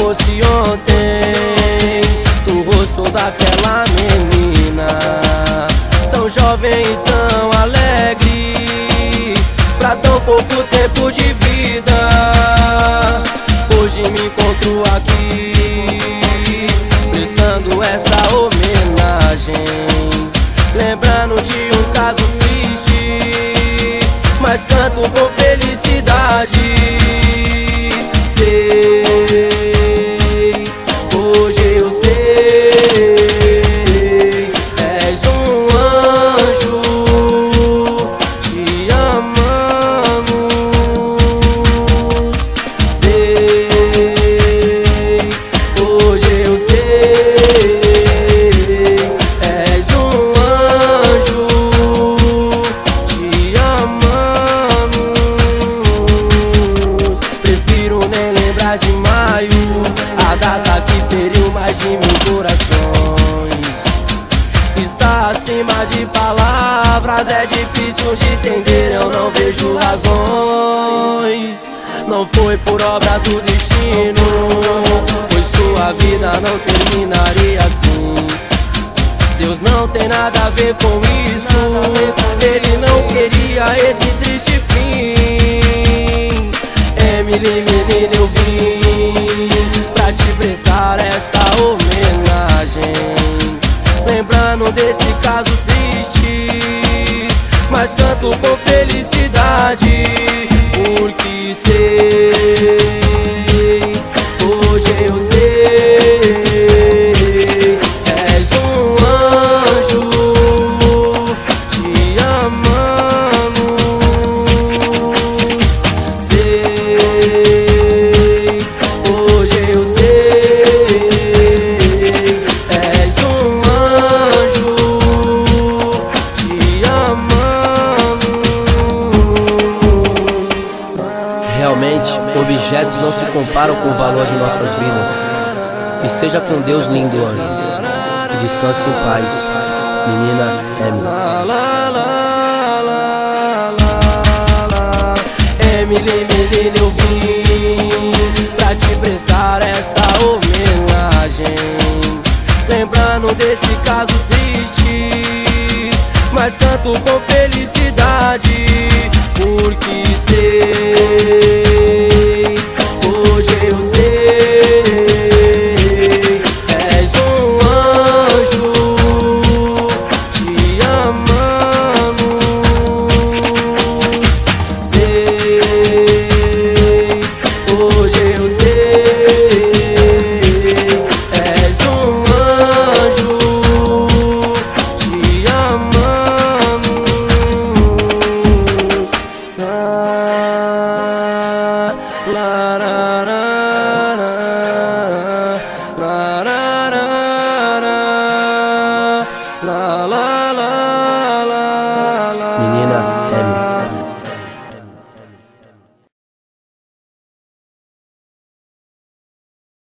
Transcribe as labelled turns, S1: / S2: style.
S1: fosse ontem, do rosto daquela menina, tão jovem e tão alegre, pra tão pouco tempo de vida. Hoje me encontro aqui, prestando essa homenagem, lembrando de um caso triste, mas canto com felicidade. Sei, hoje eu sei, és um anjo, te amamos. Sei, hoje eu sei, és um anjo, te amamos. Prefiro nem lembrar de maio, a data que feriu mais de 1000 corações. Está acima de palavras, é difícil de entender, eu não vejo razões. Não foi por obra do destino, pois sua vida não terminaria assim. Deus não tem nada a ver com isso, Ele não queria esse triste fim. Emily, menina, eu vim pra te prestar essa homenagem, lembrando desse caso triste, mas canto com felicidade, porque sei, hoje eu sei, és um anjo, te amamos. Sei, hoje eu sei, és um anjo, te amamos.
S2: Realmente, objetos não se comparam com o valor de nossas vidas. Esteja com Deus, lindo anjo, e descanse em paz, menina Emily.
S1: Emily, menina, eu vim pra te prestar essa homenagem, lembrando desse caso triste, mas canto com felicidade, porque sei, hoje eu sei, és um anjo, te amamos. Sei, hoje eu sei, és um anjo, te amamos. La, la, la, la, la, la, la, la, la.